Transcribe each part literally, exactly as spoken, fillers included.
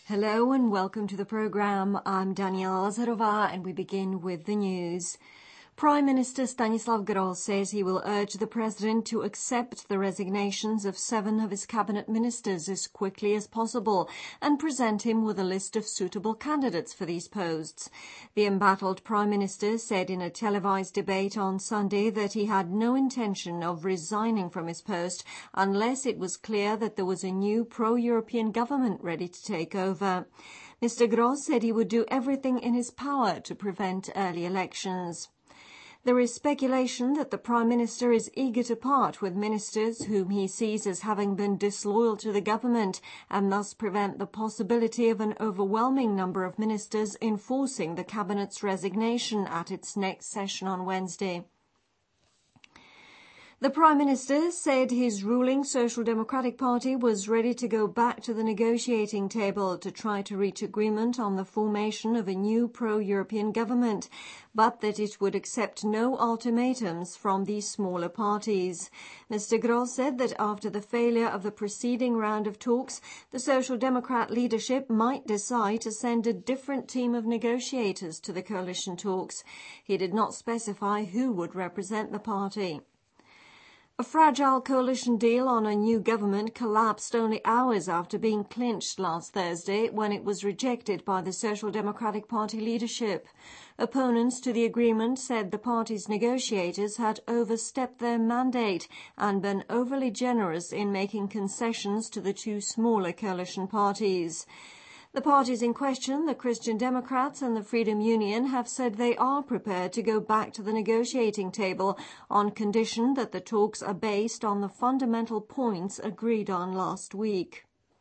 Hello and welcome to the programme. I'm Daniela Lazarova and we begin with the news. Prime Minister Stanislav Gross says he will urge the President to accept the resignations of seven of his cabinet ministers as quickly as possible and present him with a list of suitable candidates for these posts. The embattled Prime Minister said in a televised debate on Sunday that he had no intention of resigning from his post unless it was clear that there was a new pro-European government ready to take over. Mister Gross said he would do everything in his power to prevent early elections. There is speculation that the Prime Minister is eager to part with ministers whom he sees as having been disloyal to the government and thus prevent the possibility of an overwhelming number of ministers enforcing the Cabinet's resignation at its next session on Wednesday. The Prime Minister said his ruling Social Democratic Party was ready to go back to the negotiating table to try to reach agreement on the formation of a new pro-European government, but that it would accept no ultimatums from these smaller parties. Mister Gross said that after the failure of the preceding round of talks, the Social Democrat leadership might decide to send a different team of negotiators to the coalition talks. He did not specify who would represent the party. A fragile coalition deal on a new government collapsed only hours after being clinched last Thursday when it was rejected by the Social Democratic Party leadership. Opponents to the agreement said the party's negotiators had overstepped their mandate and been overly generous in making concessions to the two smaller coalition parties. The parties in question, the Christian Democrats and the Freedom Union, have said they are prepared to go back to the negotiating table on condition that the talks are based on the fundamental points agreed on last week.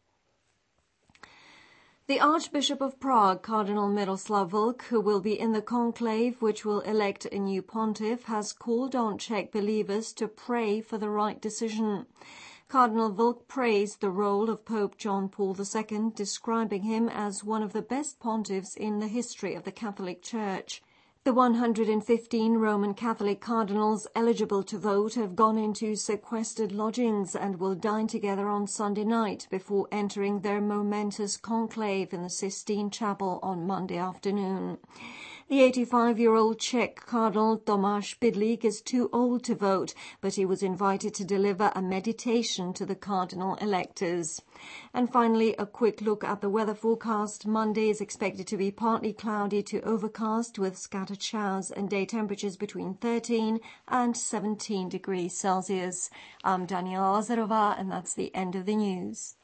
The Archbishop of Prague, Cardinal Miroslav Vlk, who will be in the conclave which will elect a new pontiff, has called on Czech believers to pray for the right decision. Cardinal Vlk praised the role of Pope John Paul the Second, describing him as one of the best pontiffs in the history of the Catholic Church. The one hundred fifteen Roman Catholic cardinals eligible to vote have gone into sequestered lodgings and will dine together on Sunday night before entering their momentous conclave in the Sistine Chapel on Monday afternoon. The eighty-five-year-old Czech Cardinal Tomáš Pidlík is too old to vote, but he was invited to deliver a meditation to the cardinal electors. And finally, a quick look at the weather forecast. Monday is expected to be partly cloudy to overcast with scattered showers and day temperatures between thirteen and seventeen degrees Celsius. I'm Daniela Lazarova, and that's the end of the news.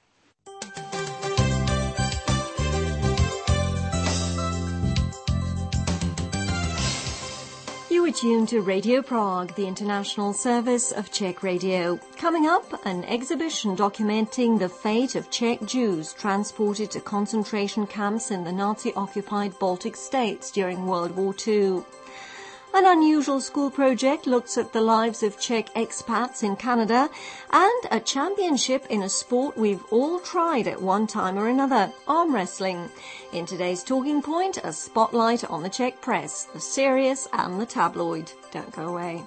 You are tuned to Radio Prague, the international service of Czech radio. Coming up, an exhibition documenting the fate of Czech Jews transported to concentration camps in the Nazi-occupied Baltic states during World War Two. An unusual school project looks at the lives of Czech expats in Canada, and a championship in a sport we've all tried at one time or another, arm wrestling. In today's Talking Point, a spotlight on the Czech press, the serious and the tabloid. Don't go away.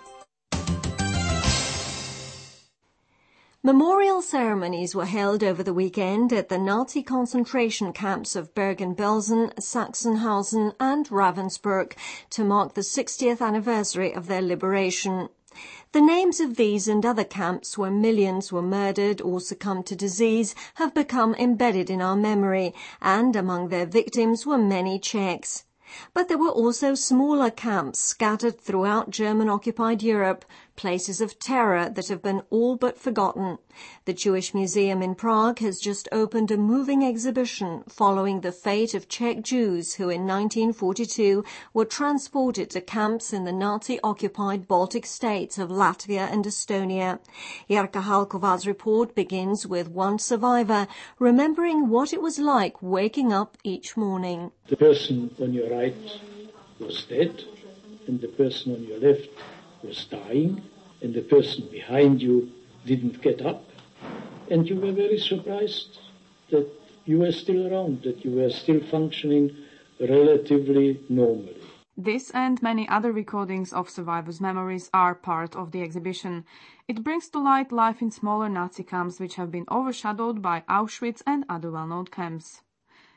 Memorial ceremonies were held over the weekend at the Nazi concentration camps of Bergen-Belsen, Sachsenhausen and Ravensbrück to mark the sixtieth anniversary of their liberation. The names of these and other camps where millions were murdered or succumbed to disease have become embedded in our memory, and among their victims were many Czechs. But there were also smaller camps scattered throughout German-occupied Europe, places of terror that have been all but forgotten. The Jewish Museum in Prague has just opened a moving exhibition following the fate of Czech Jews who in nineteen forty-two were transported to camps in the Nazi-occupied Baltic states of Latvia and Estonia. Jarka Halkova's report begins with one survivor remembering what it was like waking up each morning. The person on your right was dead, and the person on your left was dying, and the person behind you didn't get up, and you were very surprised that you were still around, that you were still functioning relatively normally. This and many other recordings of survivors' memories are part of the exhibition. It brings to light life in smaller Nazi camps which have been overshadowed by Auschwitz and other well-known camps.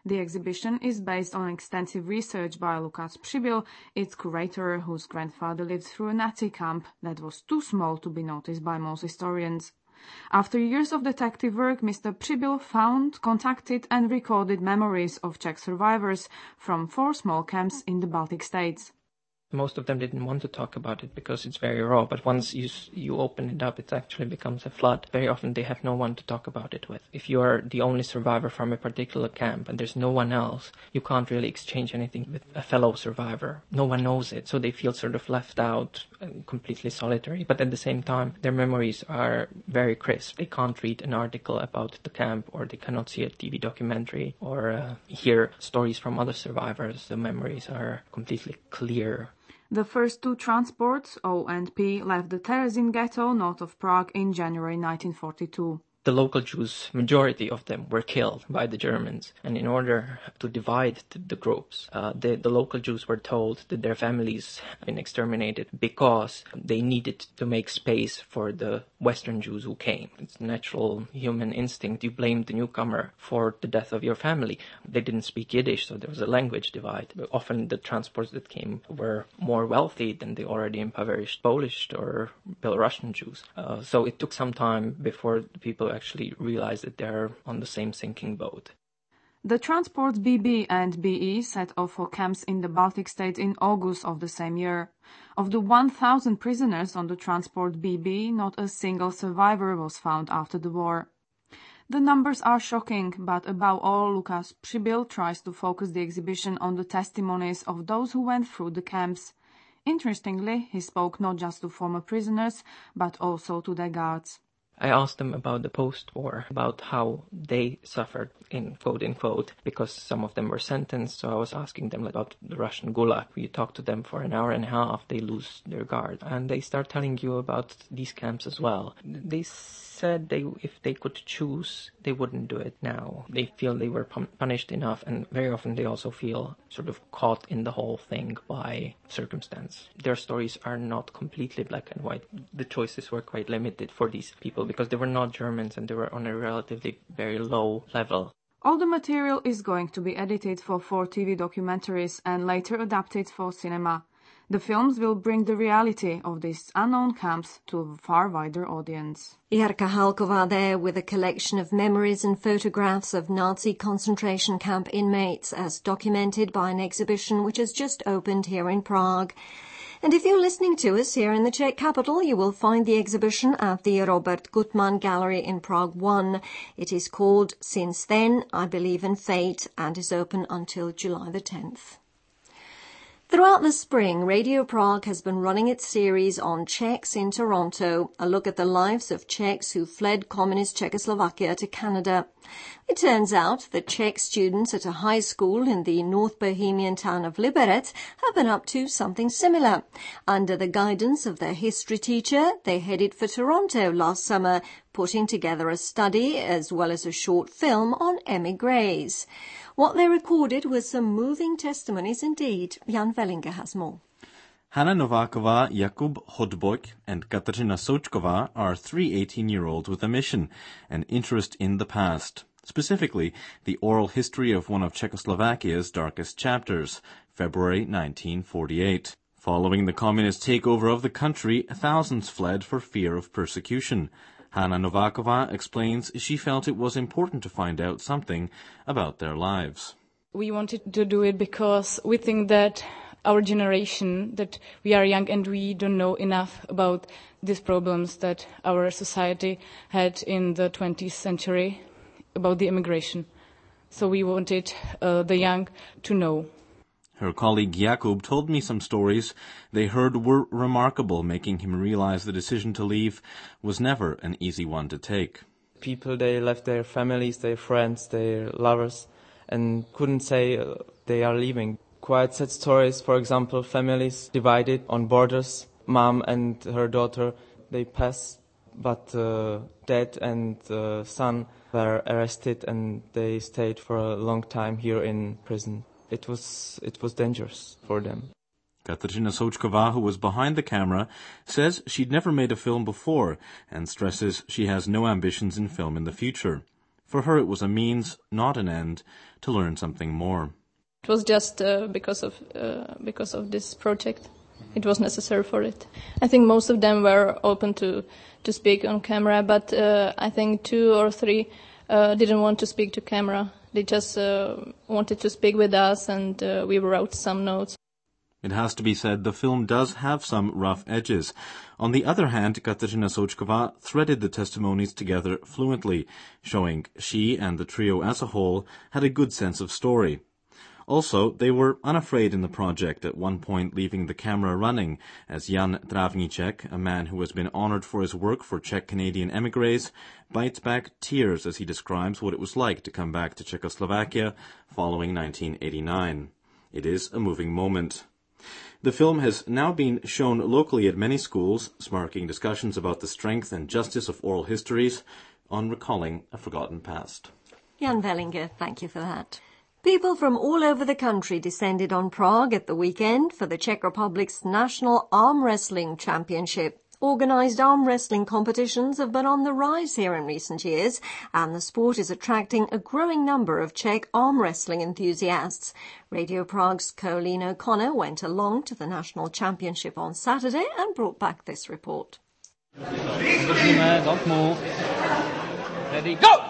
The exhibition is based on extensive research by Lukáš Přibyl, its curator, whose grandfather lived through a Nazi camp that was too small to be noticed by most historians. After years of detective work, Mister Přibyl found, contacted and recorded memories of Czech survivors from four small camps in the Baltic states. Most of them didn't want to talk about it because it's very raw, but once you you open it up, it actually becomes a flood. Very often they have no one to talk about it with. If you are the only survivor from a particular camp and there's no one else, you can't really exchange anything with a fellow survivor. No one knows it, so they feel sort of left out and completely solitary. But at the same time, their memories are very crisp. They can't read an article about the camp, or they cannot see a T V documentary or uh, hear stories from other survivors. The memories are completely clear. The first two transports, O and P, left the Terezin ghetto north of Prague in January nineteen forty-two. The local Jews, majority of them, were killed by the Germans. And in order to divide the, the groups, uh, the, the local Jews were told that their families had been exterminated because they needed to make space for the Western Jews who came. It's natural human instinct. You blame the newcomer for the death of your family. They didn't speak Yiddish, so there was a language divide. But often the transports that came were more wealthy than the already impoverished Polish or Belarusian Jews. Uh, so it took some time before the people actually realize that they're on the same sinking boat. The transports B B and B E set off for camps in the Baltic states in August of the same year. Of the one thousand prisoners on the transport B B, not a single survivor was found after the war. The numbers are shocking, but above all, Lukáš Přibyl tries to focus the exhibition on the testimonies of those who went through the camps. Interestingly, he spoke not just to former prisoners, but also to their guards. I asked them about the post-war, about how they suffered, in quote-unquote, because some of them were sentenced, so I was asking them about the Russian Gulag. You talk to them for an hour and a half, they lose their guard, and they start telling you about these camps as well. They said they, if they could choose, they wouldn't do it now. They feel they were pun- punished enough, and very often they also feel sort of caught in the whole thing by circumstance. Their stories are not completely black and white. The choices were quite limited for these people, because they were not Germans and they were on a relatively very low level. All the material is going to be edited for four T V documentaries and later adapted for cinema. The films will bring the reality of these unknown camps to a far wider audience. Jarka Halková there with a collection of memories and photographs of Nazi concentration camp inmates as documented by an exhibition which has just opened here in Prague. And if you're listening to us here in the Czech capital, you will find the exhibition at the Robert Gutmann Gallery in Prague one. It is called Since Then, I Believe in Fate, and is open until July the tenth. Throughout the spring, Radio Prague has been running its series on Czechs in Toronto, a look at the lives of Czechs who fled communist Czechoslovakia to Canada. It turns out that Czech students at a high school in the North Bohemian town of Liberec have been up to something similar. Under the guidance of their history teacher, they headed for Toronto last summer, putting together a study as well as a short film on émigrés. What they recorded was some moving testimonies indeed. Jan Vellinger has more. Hanna Nováková, Jakub Hodbok, and Kateřina Součková are three eighteen-year-olds with a mission, an interest in the past. Specifically, the oral history of one of Czechoslovakia's darkest chapters, February nineteen forty-eight. Following the communist takeover of the country, thousands fled for fear of persecution. Hanna Nováková explains she felt it was important to find out something about their lives. We wanted to do it because we think that our generation, that we are young and we don't know enough about these problems that our society had in the twentieth century about the immigration. So we wanted uh, the young to know. Her colleague Jakub told me some stories they heard were remarkable, making him realize the decision to leave was never an easy one to take. People, they left their families, their friends, their lovers, and couldn't say uh, they are leaving. Quite sad stories, for example, families divided on borders. Mom and her daughter, they passed, but uh, dad and uh, son were arrested and they stayed for a long time here in prison. It was it was dangerous for them. Kateřina Součková, who was behind the camera, says she'd never made a film before and stresses she has no ambitions in film in the future. For her, it was a means, not an end, to learn something more. It was just uh, because of uh, because of this project. It was necessary for it. I think most of them were open to, to speak on camera, but uh, I think two or three uh, didn't want to speak to camera. They just uh, wanted to speak with us, and uh, we wrote some notes. It has to be said the film does have some rough edges. On the other hand, Kateřina Součková threaded the testimonies together fluently, showing she and the trio as a whole had a good sense of story. Also, they were unafraid in the project, at one point leaving the camera running, as Jan Travníček, a man who has been honored for his work for Czech-Canadian émigrés, bites back tears as he describes what it was like to come back to Czechoslovakia following nineteen eighty-nine. It is a moving moment. The film has now been shown locally at many schools, sparking discussions about the strength and justice of oral histories on recalling a forgotten past. Jan Vellinger, thank you for that. People from all over the country descended on Prague at the weekend for the Czech Republic's National Arm Wrestling Championship. Organised arm wrestling competitions have been on the rise here in recent years, and the sport is attracting a growing number of Czech arm wrestling enthusiasts. Radio Prague's Colleen O'Connor went along to the national championship on Saturday and brought back this report. Ready, go!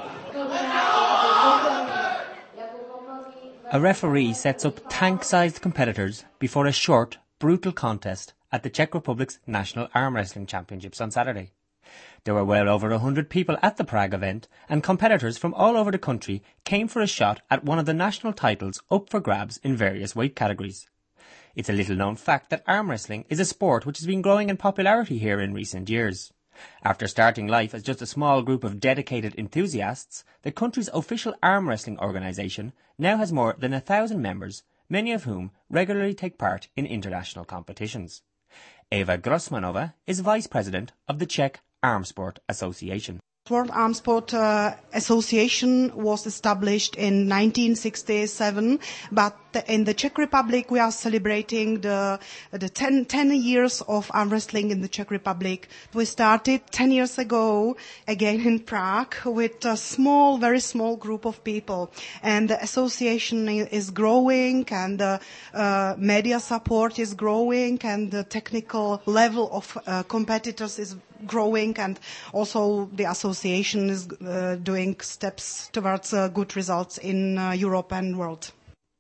A referee sets up tank-sized competitors before a short, brutal contest at the Czech Republic's National Arm Wrestling Championships on Saturday. There were well over a hundred people at the Prague event, and competitors from all over the country came for a shot at one of the national titles up for grabs in various weight categories. It's a little-known fact that arm wrestling is a sport which has been growing in popularity here in recent years. After starting life as just a small group of dedicated enthusiasts, the country's official arm wrestling organisation now has more than a thousand members, many of whom regularly take part in international competitions. Eva Grossmanova is Vice President of the Czech Arm Sport Association. World Arm Sport uh, Association was established in nineteen sixty-seven, but in the Czech Republic we are celebrating the the ten, ten years of arm wrestling in the Czech Republic. We started ten years ago, again in Prague, with a small, very small group of people. And the association is growing, and the uh, media support is growing, and the technical level of uh, competitors is growing, and also the association is uh, doing steps towards uh, good results in uh, Europe and world.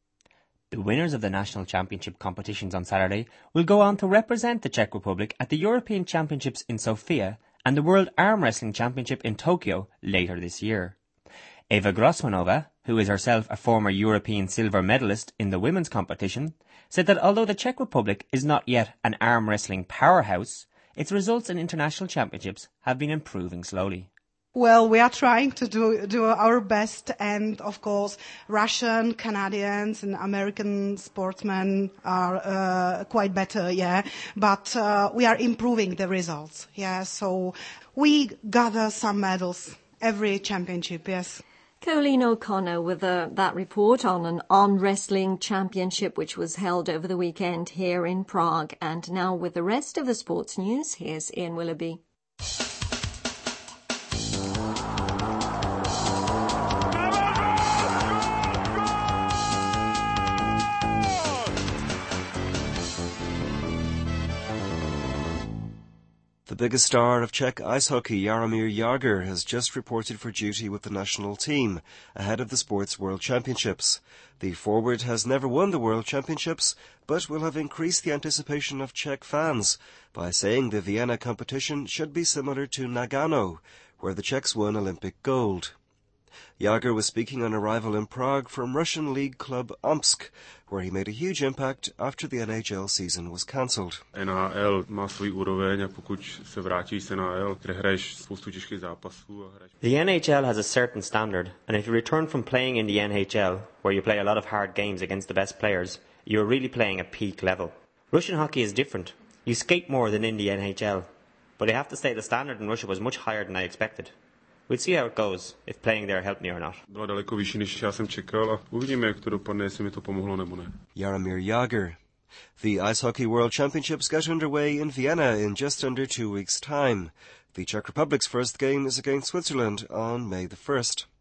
The winners of the national championship competitions on Saturday will go on to represent the Czech Republic at the European Championships in Sofia and the World Arm Wrestling Championship in Tokyo later this year. Eva Grossmanova, who is herself a former European silver medalist in the women's competition, said that although the Czech Republic is not yet an arm wrestling powerhouse, its results in international championships have been improving slowly. Well, we are trying to do do our best, and of course, Russian, Canadians, and American sportsmen are uh, quite better, yeah. But uh, we are improving the results, yeah. So we gather some medals every championship, yes. Colleen O'Connor with uh, that report on an arm wrestling championship which was held over the weekend here in Prague. And now with the rest of the sports news, here's Ian Willoughby. The biggest star of Czech ice hockey, Jaromír Jágr, has just reported for duty with the national team ahead of the Sports World Championships. The forward has never won the World Championships, but will have increased the anticipation of Czech fans by saying the Vienna competition should be similar to Nagano, where the Czechs won Olympic gold. Jágr was speaking on arrival in Prague from Russian league club Omsk, where he made a huge impact after the N H L season was cancelled. N H L má svůj úroveň a pokud se vrátíš z N H L, kde hraješ spoustu těžkých zápasů a hraješ... The N H L has a certain standard, and if you return from playing in the N H L, where you play a lot of hard games against the best players, you're really playing at peak level. Russian hockey is different. You skate more than in the N H L, but I have to say the standard in Russia was much higher than I expected. We'll see how it goes, if playing there helped me or not. Byla daleko vyšší, než já jsem čekal, a uvidíme, jak to dopadne, jestli mi to pomohlo nebo ne. Jaromír Jágr. The Ice Hockey World Championships get underway in Vienna in just under two weeks' time. The Czech Republic's first game is against Switzerland on May the first.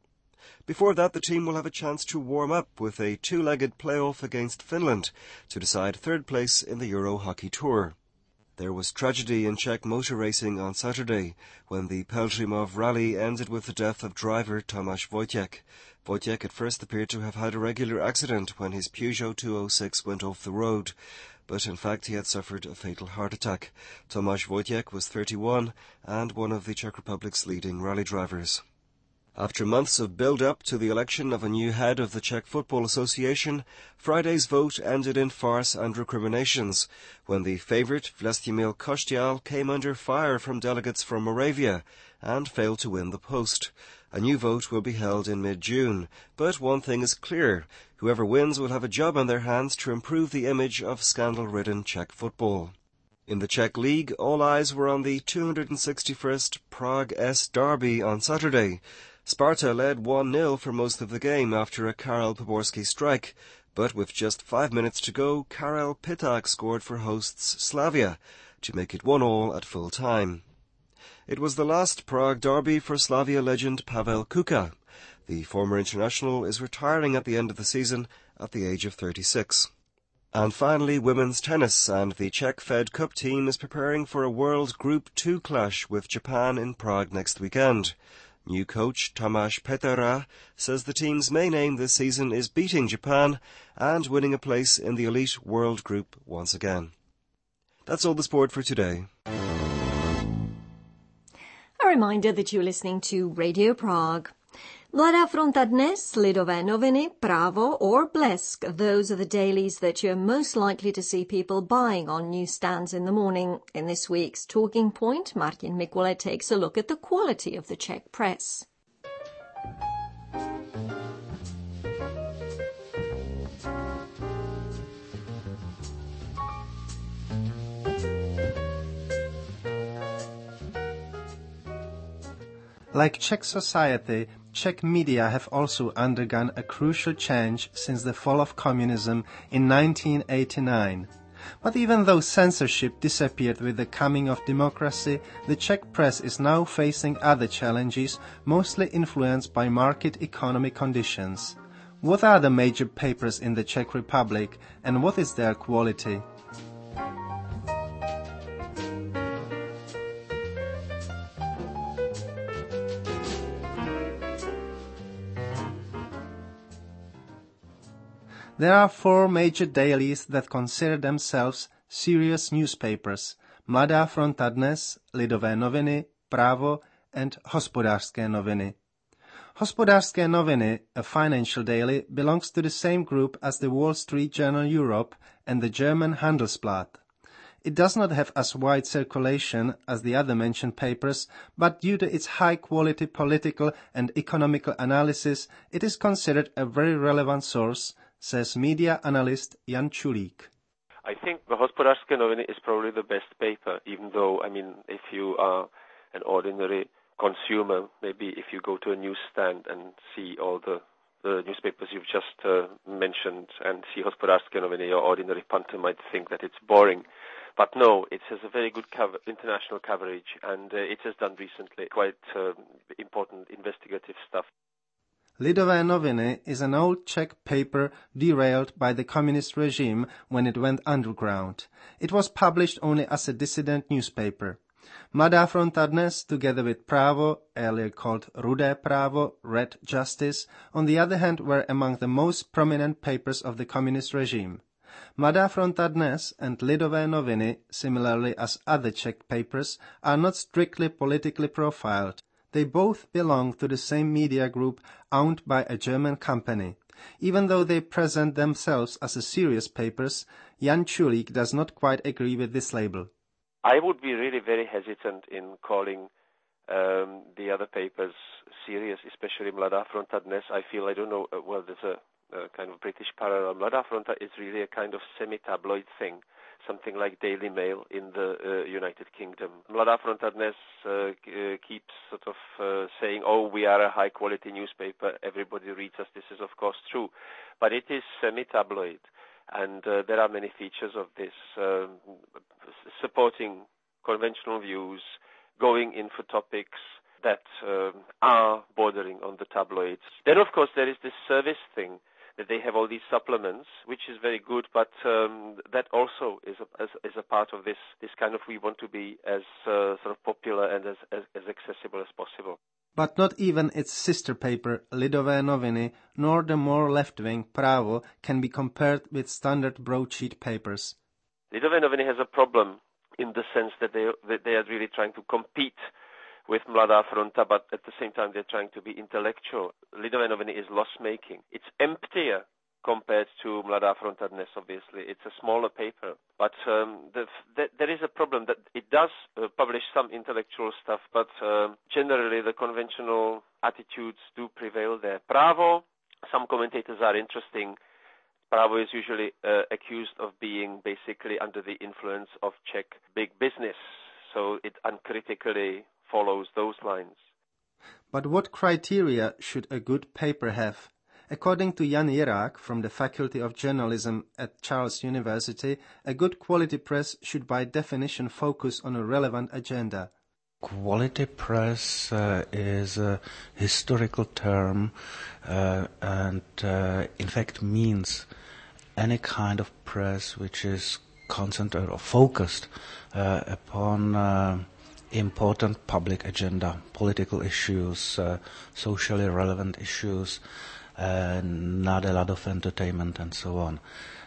Before that, the team will have a chance to warm up with a two-legged playoff against Finland to decide third place in the Euro Hockey Tour. There was tragedy in Czech motor racing on Saturday when the Pelhřimov rally ended with the death of driver Tomáš Vojtěch. Vojtěch at first appeared to have had a regular accident when his Peugeot two oh six went off the road, but in fact he had suffered a fatal heart attack. Tomáš Vojtěch was thirty-one and one of the Czech Republic's leading rally drivers. After months of build-up to the election of a new head of the Czech Football Association, Friday's vote ended in farce and recriminations when the favourite Vlastimil Kostial came under fire from delegates from Moravia and failed to win the post. A new vote will be held in mid-June, but one thing is clear: whoever wins will have a job on their hands to improve the image of scandal-ridden Czech football. In the Czech League, all eyes were on the two hundred sixty-first Prague S derby on Saturday. Sparta led one nil for most of the game after a Karel Poborský strike, but with just five minutes to go, Karel Piták scored for hosts Slavia to make it one all at full time. It was the last Prague derby for Slavia legend Pavel Kuka. The former international is retiring at the end of the season at the age of thirty-six. And finally, women's tennis, and the Czech Fed Cup team is preparing for a World Group two clash with Japan in Prague next weekend. New coach Tomáš Petera says the team's main aim this season is beating Japan and winning a place in the elite world group once again. That's all the sport for today. A reminder that you're listening to Radio Prague. Mladá fronta dnes, Lidové noviny, Právo or Blesk. Those are the dailies that you're most likely to see people buying on newsstands in the morning. In this week's Talking Point, Martin Mikule takes a look at the quality of the Czech press. Like Czech society, Czech media have also undergone a crucial change since the fall of communism in nineteen eighty-nine. But even though censorship disappeared with the coming of democracy, the Czech press is now facing other challenges, mostly influenced by market economy conditions. What are the major papers in the Czech Republic, and what is their quality? There are four major dailies that consider themselves serious newspapers: Mladá fronta dnes, Lidové noviny, Právo and Hospodářské noviny. Hospodářské noviny, a financial daily, belongs to the same group as the Wall Street Journal Europe and the German Handelsblatt. It does not have as wide circulation as the other mentioned papers, but due to its high-quality political and economical analysis, it is considered a very relevant source, says media analyst Jan Čulík. I think the Hospodářské noviny is probably the best paper, even though, I mean, if you are an ordinary consumer, maybe if you go to a newsstand and see all the, the newspapers you've just uh, mentioned and see Hospodářské noviny, your ordinary punter might think that it's boring. But no, it has a very good cover, international coverage, and uh, it has done recently quite uh, important investigative stuff. Lidové noviny is an old Czech paper derailed by the communist regime when it went underground. It was published only as a dissident newspaper. Mladá fronta dnes, together with Právo, earlier called Rudé Právo, Red Justice, on the other hand, were among the most prominent papers of the communist regime. Mladá fronta dnes and Lidové noviny, similarly as other Czech papers, are not strictly politically profiled. They both belong to the same media group owned by a German company. Even though they present themselves as a serious papers, Jan Čulík does not quite agree with this label. I would be really very hesitant in calling um, the other papers serious, especially Mladá fronta dnes. I feel, I don't know, uh, well, there's a, a kind of British parallel. Mladá fronta is really a kind of semi-tabloid thing, something like Daily Mail in the uh, United Kingdom. Mladá fronta dnes uh, uh, keeps sort of uh, saying, oh, we are a high-quality newspaper, everybody reads us. This is, of course, true. But it is semi-tabloid, and uh, there are many features of this, um, supporting conventional views, going in for topics that uh, are bordering on the tabloids. Then, of course, there is this service thing, that they have all these supplements, which is very good, but um, that also is a, is, is a part of this, this kind of, we want to be as uh, sort of popular and as, as, as accessible as possible. But not even its sister paper, Lidové noviny, nor the more left-wing Právo can be compared with standard broadsheet papers. Lidové noviny has a problem in the sense that they, that they are really trying to compete with Mladá fronta, but at the same time they're trying to be intellectual. Lidové noviny is loss-making. It's emptier compared to Mladá fronta dnes, obviously. It's a smaller paper. But um, the, the, there is a problem that it does uh, publish some intellectual stuff, but uh, generally the conventional attitudes do prevail there. Právo, some commentators are interesting. Právo is usually uh, accused of being basically under the influence of Czech big business, so it uncritically follows those lines. But what criteria should a good paper have? According to Jan Jirák from the Faculty of Journalism at Charles University, a good quality press should by definition focus on a relevant agenda. Quality press uh, is a historical term uh, and uh, in fact means any kind of press which is concentrated or focused uh, upon uh, important public agenda, political issues, uh, socially relevant issues, uh, not a lot of entertainment and so on.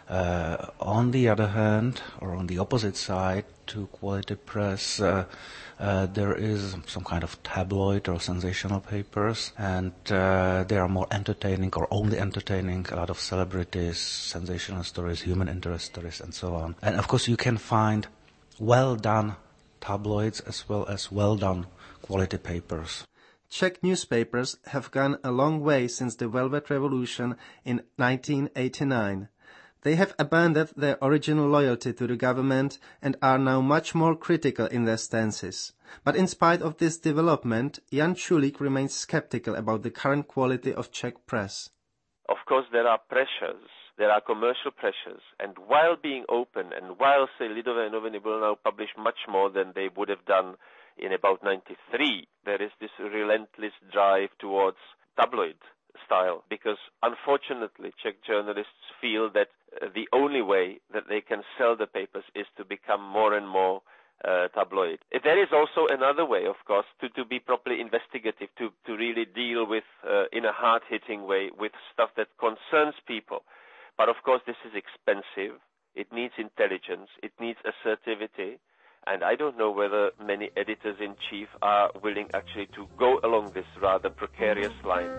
Uh, on the other hand, or on the opposite side to quality press, uh, uh, there is some kind of tabloid or sensational papers, and uh, they are more entertaining or only entertaining, a lot of celebrities, sensational stories, human interest stories, and so on. And of course you can find well-done tabloids as well as well-done quality papers. Czech newspapers have gone a long way since the Velvet Revolution in nineteen eighty-nine. They have abandoned their original loyalty to the government and are now much more critical in their stances. But in spite of this development, Jan Čulík remains skeptical about the current quality of Czech press. Of course, there are pressures. There are commercial pressures. And while being open, and while, say, Lidové noviny will now publish much more than they would have done in about ninety-three, there is this relentless drive towards tabloid style, because unfortunately Czech journalists feel that uh, the only way that they can sell the papers is to become more and more uh, tabloid. There is also another way, of course, to, to be properly investigative, to, to really deal with, uh, in a hard-hitting way, with stuff that concerns people. But of course this is expensive, it needs intelligence, it needs assertivity, and I don't know whether many editors-in-chief are willing actually to go along this rather precarious line.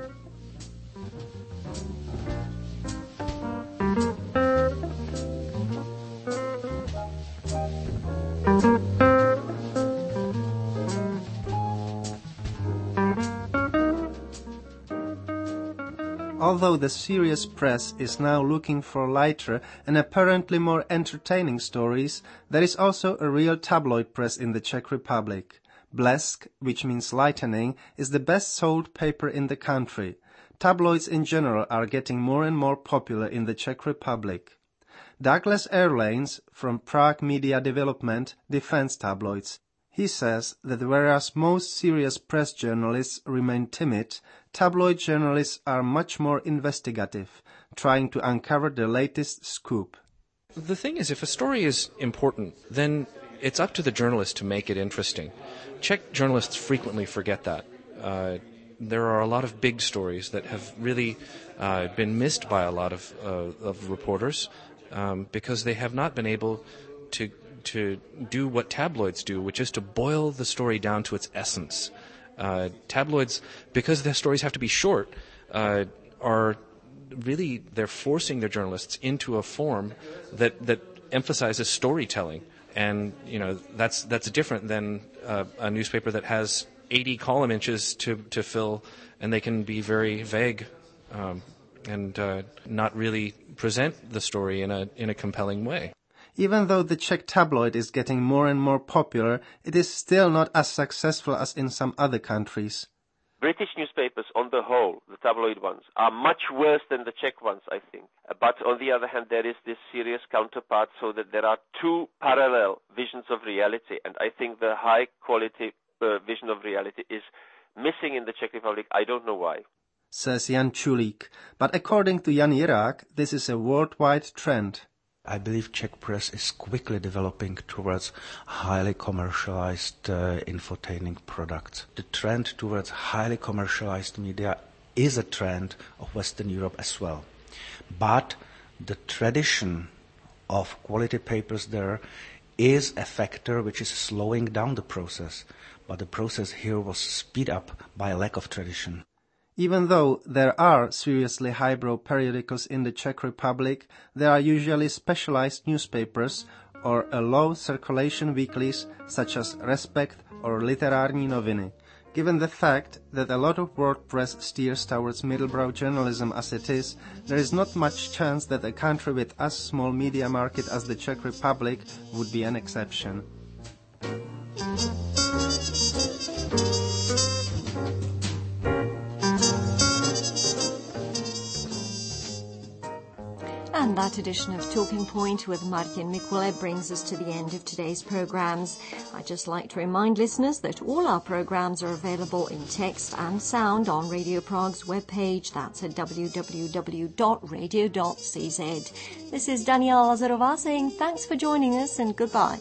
Although the serious press is now looking for lighter and apparently more entertaining stories, there is also a real tabloid press in the Czech Republic. Blesk, which means lightening, is the best-sold paper in the country. Tabloids in general are getting more and more popular in the Czech Republic. Douglas Erlanes from Prague Media Development defends tabloids. He says that whereas most serious press journalists remain timid, tabloid journalists are much more investigative, trying to uncover the latest scoop. The thing is, if a story is important, then it's up to the journalist to make it interesting. Czech journalists frequently forget that. Uh, there are a lot of big stories that have really uh, been missed by a lot of, uh, of reporters um, because they have not been able to to do what tabloids do, which is to boil the story down to its essence. Uh, tabloids, because their stories have to be short, uh, are really, they're forcing their journalists into a form that, that emphasizes storytelling. And, you know, that's that's different than uh, a newspaper that has eighty column inches to, to fill, and they can be very vague um, and uh, not really present the story in a in a compelling way. Even though the Czech tabloid is getting more and more popular, it is still not as successful as in some other countries. British newspapers, on the whole, the tabloid ones, are much worse than the Czech ones, I think. But on the other hand, there is this serious counterpart, so that there are two parallel visions of reality. And I think the high-quality uh, vision of reality is missing in the Czech Republic. I don't know why. Says Jan Čulík. But according to Jan Jirák, this is a worldwide trend. I believe Czech press is quickly developing towards highly commercialized uh, infotaining products. The trend towards highly commercialized media is a trend of Western Europe as well. But the tradition of quality papers there is a factor which is slowing down the process. But the process here was speed up by a lack of tradition. Even though there are seriously highbrow periodicals in the Czech Republic, there are usually specialized newspapers or a low circulation weeklies such as Respekt or Literární noviny. Given the fact that a lot of world press steers towards middlebrow journalism as it is, there is not much chance that a country with as small media market as the Czech Republic would be an exception. And that edition of Talking Point with Martin Mikule brings us to the end of today's programmes. I'd just like to remind listeners that all our programmes are available in text and sound on Radio Prague's webpage. That's at w w w dot radio dot c z. This is Daniela Lazarová saying thanks for joining us and goodbye.